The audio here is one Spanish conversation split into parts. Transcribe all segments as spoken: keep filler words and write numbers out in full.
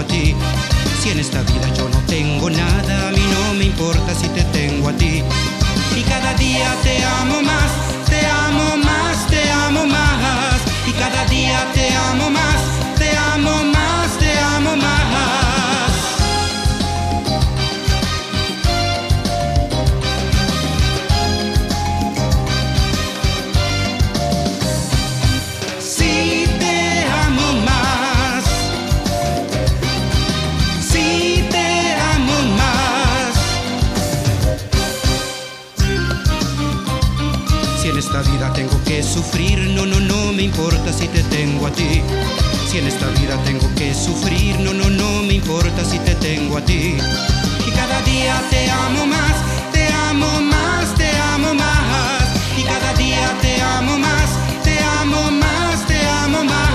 a ti. Si en esta vida yo no tengo nada, a mí no me importa si te tengo a ti. Y cada día te amo más, te amo más, te amo más. Y cada día te amo más, te amo más, te amo más. Sí te amo más, sí te amo más. Si en esta vida tengo que sufrir, no, no, no me importa si te tengo a ti. Si en esta vida tengo que sufrir, no, no, no me importa si te tengo a ti. Y cada día te amo más, te amo más, te amo más. Y cada día te amo más, te amo más, te amo más.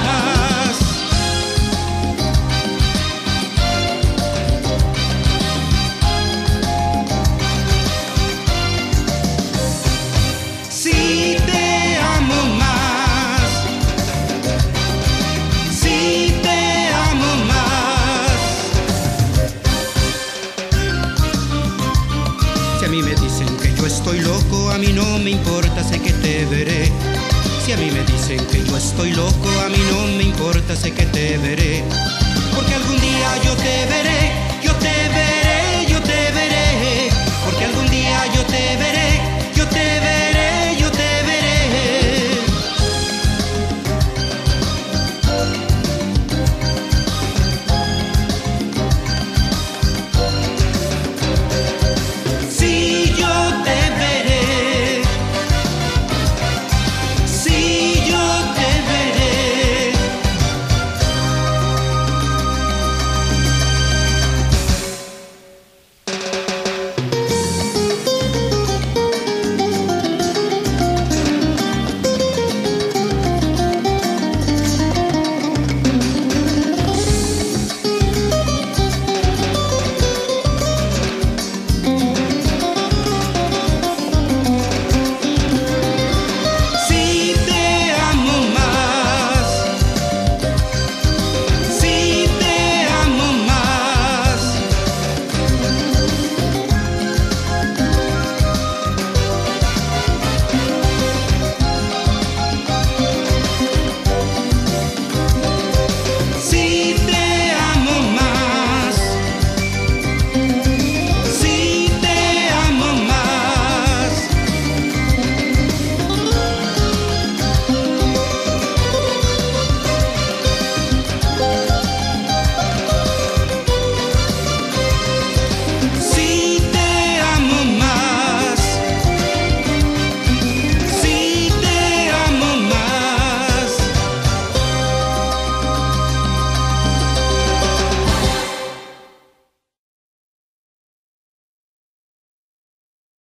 Sí te amo más, sí te amo más. Si a mí me dicen que yo estoy loco, a mí no me importa, sé que te veré. Si a mí me dicen que yo estoy loco, a mí no me importa, sé que te veré. Porque algún día yo te veré.